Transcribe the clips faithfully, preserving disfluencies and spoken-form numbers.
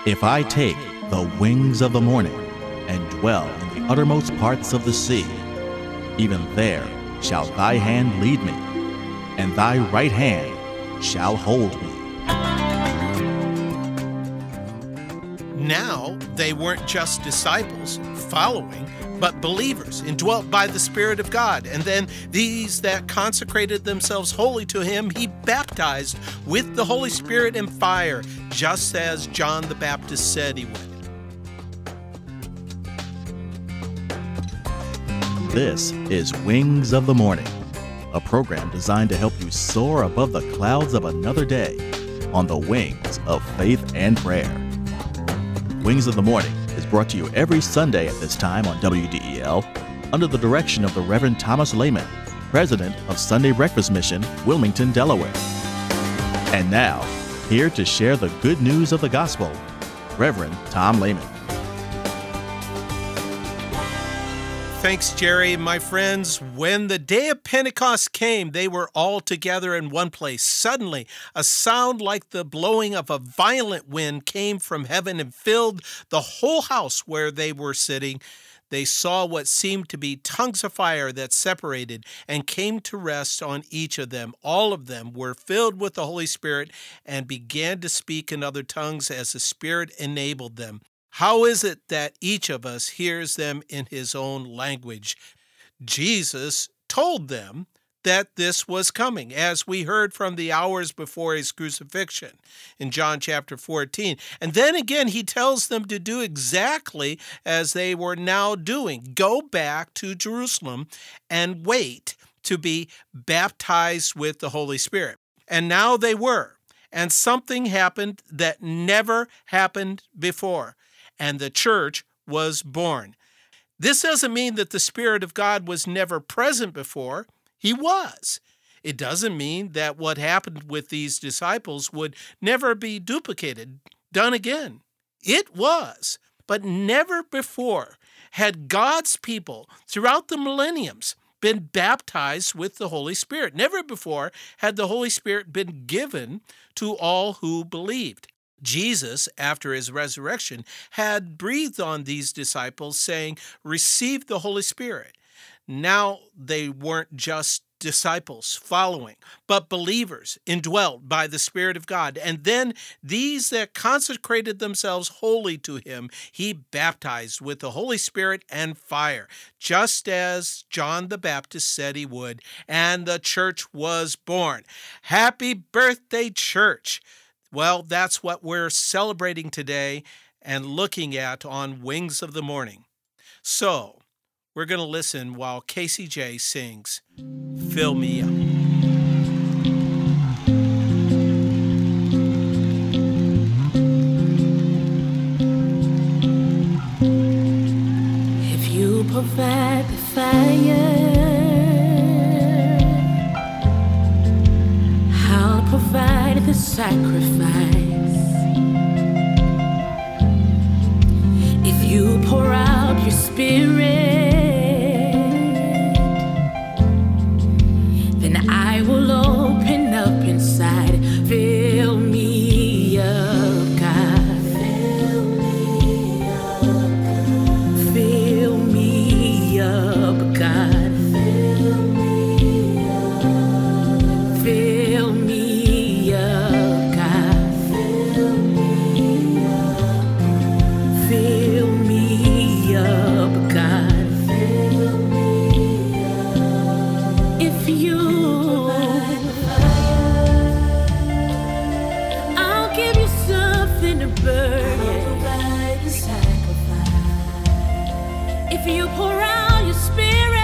If I take the wings of the morning and dwell in the uttermost parts of the sea, even there shall thy hand lead me, and thy right hand shall hold me. Now they weren't just disciples following, but believers indwelt by the Spirit of God. And then these that consecrated themselves wholly to him, he baptized with the Holy Spirit and fire, just as John the Baptist said he would. This is Wings of the Morning, a program designed to help you soar above the clouds of another day on the wings of faith and prayer. Wings of the Morning is brought to you every Sunday at this time on W D E L under the direction of the Reverend Thomas Lehman, President of Sunday Breakfast Mission, Wilmington, Delaware. And now, here to share the good news of the gospel, Reverend Tom Lehman. Thanks, Jerry. My friends, when the day of Pentecost came, they were all together in one place. Suddenly, a sound like the blowing of a violent wind came from heaven and filled the whole house where they were sitting. They saw what seemed to be tongues of fire that separated and came to rest on each of them. All of them were filled with the Holy Spirit and began to speak in other tongues as the Spirit enabled them. How is it that each of us hears them in his own language? Jesus told them that this was coming, as we heard from the hours before his crucifixion in John chapter fourteen. And then again, he tells them to do exactly as they were now doing. Go back to Jerusalem and wait to be baptized with the Holy Spirit. And now they were. And something happened that never happened before. And the church was born. This doesn't mean that the Spirit of God was never present before. He was. It doesn't mean that what happened with these disciples would never be duplicated, done again. It was. But never before had God's people throughout the millenniums been baptized with the Holy Spirit. Never before had the Holy Spirit been given to all who believed. Jesus, after his resurrection, had breathed on these disciples, saying, "Receive the Holy Spirit." Now they weren't just disciples following, but believers indwelt by the Spirit of God. And then these that consecrated themselves wholly to him, he baptized with the Holy Spirit and fire, just as John the Baptist said he would. And the church was born. Happy birthday, church! Well, that's what we're celebrating today and looking at on Wings of the Morning. So, we're going to listen while Casey J sings, "Fill Me Up." If you provide the fire, I'll provide the sacrifice. If you pour out your Spirit, then I will open up inside. Fill me up, God. Fill me up, God. Fill me up, God. Fill me up. Fill me up, God. Fill me up. Fill me up, God. Fill me up. If you I'll give you something to burn. If you pour out your Spirit,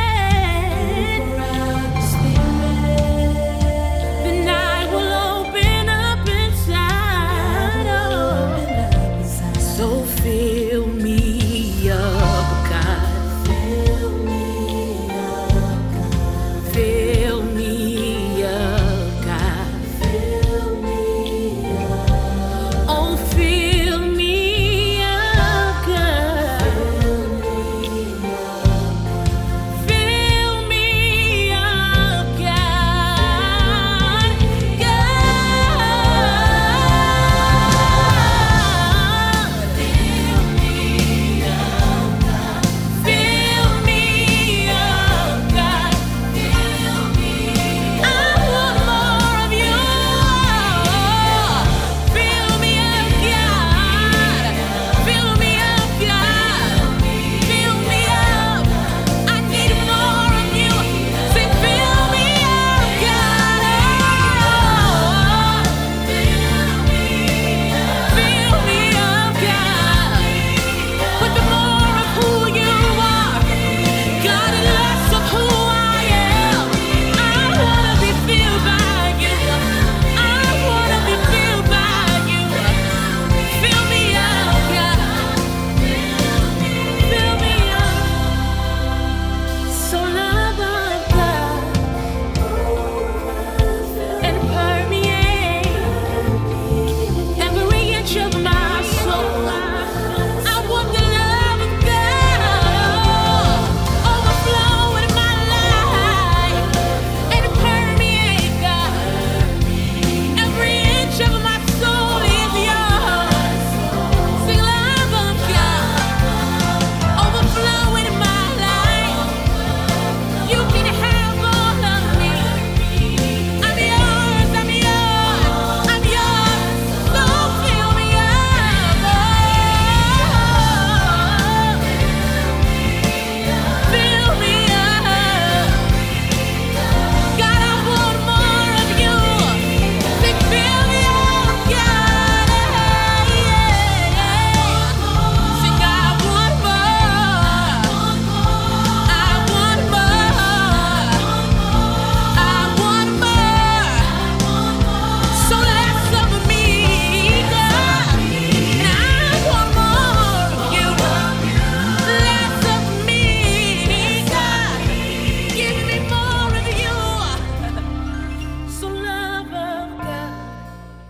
then I will open up inside. Oh, so fill me up, God. Fill me up, God. Fill me up, God. Fill me up. Oh, fill me up, God. Fill me up.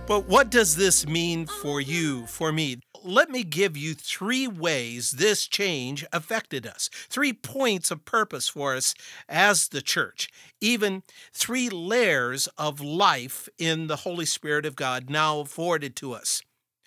But what does this mean for you, for me? Let me give you three ways this change affected us, three points of purpose for us as the church, even three layers of life in the Holy Spirit of God now afforded to us.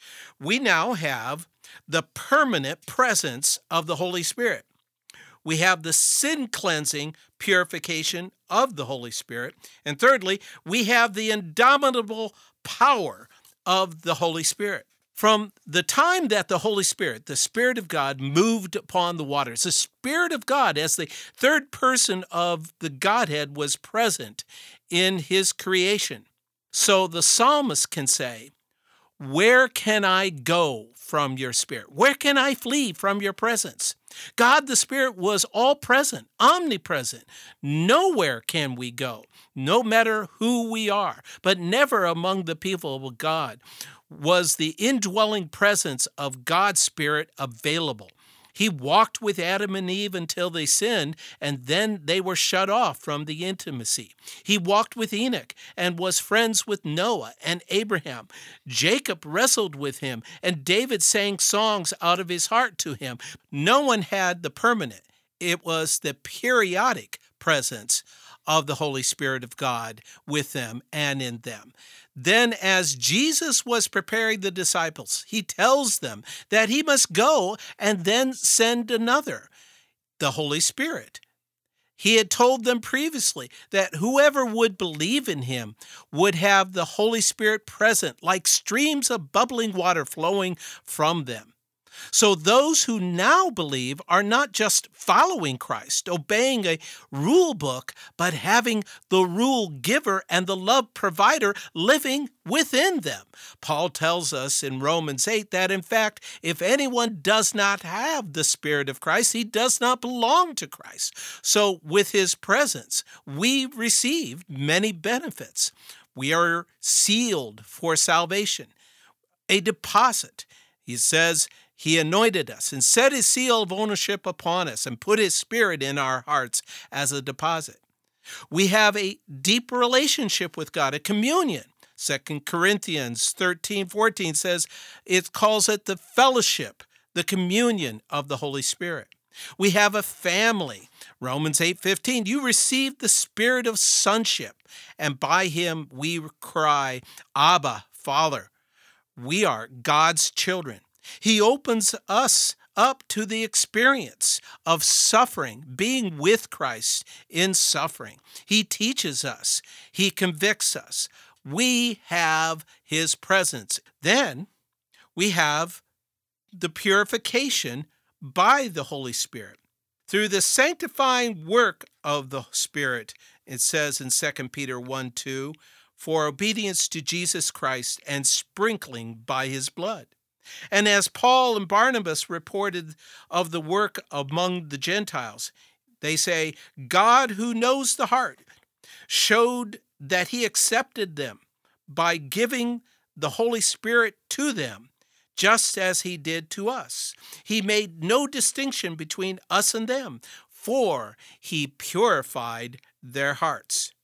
We now have the permanent presence of the Holy Spirit. We have the sin-cleansing purification of the Holy Spirit. And thirdly, we have the indomitable power of the Holy Spirit. From the time that the Holy Spirit, the Spirit of God, moved upon the waters, the Spirit of God as the third person of the Godhead was present in his creation. So the psalmist can say, "Where can I go from your Spirit? Where can I flee from your presence?" God the Spirit was all present, omnipresent. Nowhere can we go, no matter who we are, but never among the people of God was the indwelling presence of God's Spirit available. He walked with Adam and Eve until they sinned, and then they were shut off from the intimacy. He walked with Enoch and was friends with Noah and Abraham. Jacob wrestled with him, and David sang songs out of his heart to him. No one had the permanent. It was the periodic presence of the Holy Spirit of God with them and in them. Then as Jesus was preparing the disciples, he tells them that he must go and then send another, the Holy Spirit. He had told them previously that whoever would believe in him would have the Holy Spirit present like streams of bubbling water flowing from them. So those who now believe are not just following Christ, obeying a rule book, but having the rule giver and the love provider living within them. Paul tells us in Romans eight that, in fact, if anyone does not have the Spirit of Christ, he does not belong to Christ. So with his presence, we receive many benefits. We are sealed for salvation, a deposit. He says, he anointed us and set his seal of ownership upon us and put his Spirit in our hearts as a deposit. We have a deep relationship with God, a communion. Second Corinthians thirteen fourteen says it calls it the fellowship, the communion of the Holy Spirit. We have a family. Romans eight fifteen, you received the spirit of sonship, and by him we cry, Abba, Father. We are God's children. He opens us up to the experience of suffering, being with Christ in suffering. He teaches us. He convicts us. We have his presence. Then we have the purification by the Holy Spirit. Through the sanctifying work of the Spirit, it says in Second Peter one two, for obedience to Jesus Christ and sprinkling by his blood. And as Paul and Barnabas reported of the work among the Gentiles, they say, God who knows the heart showed that he accepted them by giving the Holy Spirit to them, just as he did to us. He made no distinction between us and them, for he purified their hearts.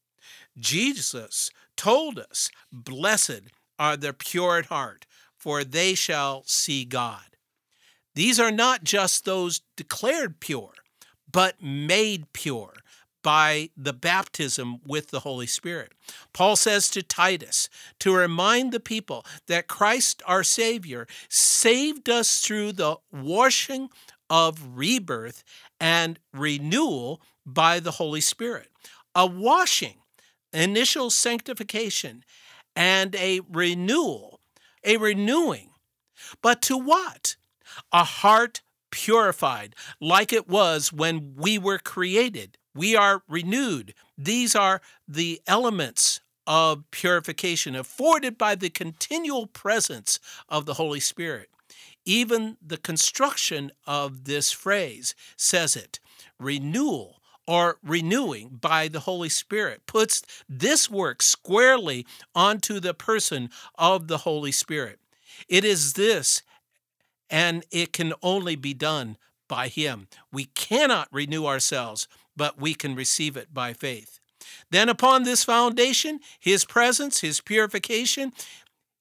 Jesus told us, blessed are the pure at heart, for they shall see God. These are not just those declared pure, but made pure by the baptism with the Holy Spirit. Paul says to Titus to remind the people that Christ our Savior saved us through the washing of rebirth and renewal by the Holy Spirit. A washing, initial sanctification, and a renewal, a renewing. But to what? A heart purified, like it was when we were created. We are renewed. These are the elements of purification afforded by the continual presence of the Holy Spirit. Even the construction of this phrase says it. Renewal or renewing by the Holy Spirit puts this work squarely onto the person of the Holy Spirit. It is this, and it can only be done by him. We cannot renew ourselves, but we can receive it by faith. Then upon this foundation, his presence, his purification,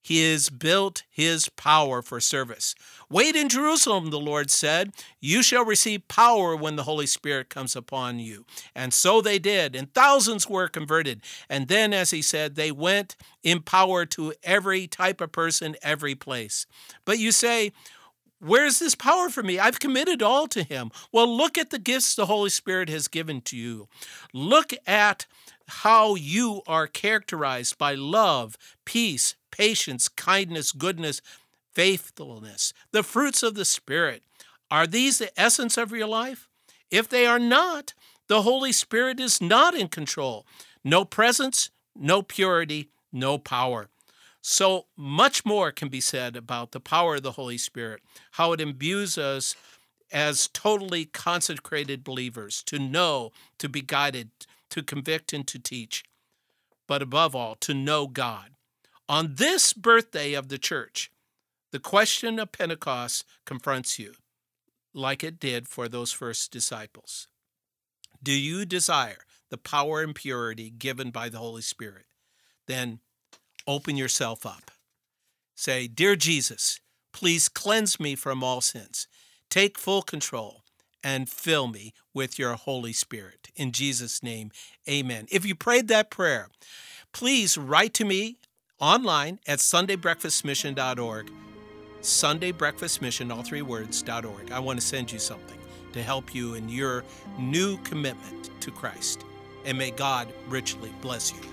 He has built his power for service. Wait in Jerusalem, the Lord said. You shall receive power when the Holy Spirit comes upon you. And so they did, and thousands were converted. And then, as he said, they went in power to every type of person, every place. But you say, where's this power for me? I've committed all to him. Well, look at the gifts the Holy Spirit has given to you. Look at how you are characterized by love, peace, patience, kindness, goodness, faithfulness, the fruits of the Spirit. Are these the essence of your life? If they are not, the Holy Spirit is not in control. No presence, no purity, no power. So much more can be said about the power of the Holy Spirit, how it imbues us as totally consecrated believers to know, to be guided, to convict, and to teach, but above all, to know God. On this birthday of the church, the question of Pentecost confronts you, like it did for those first disciples. Do you desire the power and purity given by the Holy Spirit? Then open yourself up. Say, Dear Jesus, please cleanse me from all sins. Take full control and fill me with your Holy Spirit. In Jesus' name, amen. If you prayed that prayer, please write to me online at sunday breakfast mission dot org. Sunday Breakfast Mission, all three words, .org. I want to send you something to help you in your new commitment to Christ. And may God richly bless you.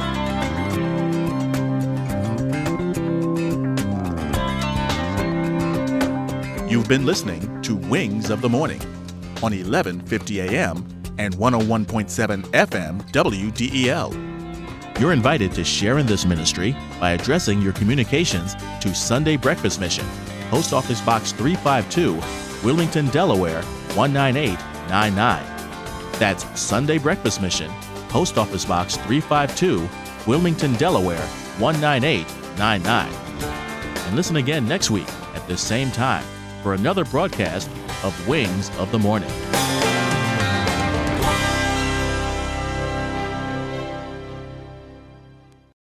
You've been listening to Wings of the Morning on eleven fifty a.m. and one oh one point seven F M W D E L. You're invited to share in this ministry by addressing your communications to Sunday Breakfast Mission, Post Office Box three fifty-two, Wilmington, Delaware one nine eight nine nine. That's Sunday Breakfast Mission, Post Office Box three fifty-two, Wilmington, Delaware one nine eight nine nine. And listen again next week at this same time for another broadcast of Wings of the Morning.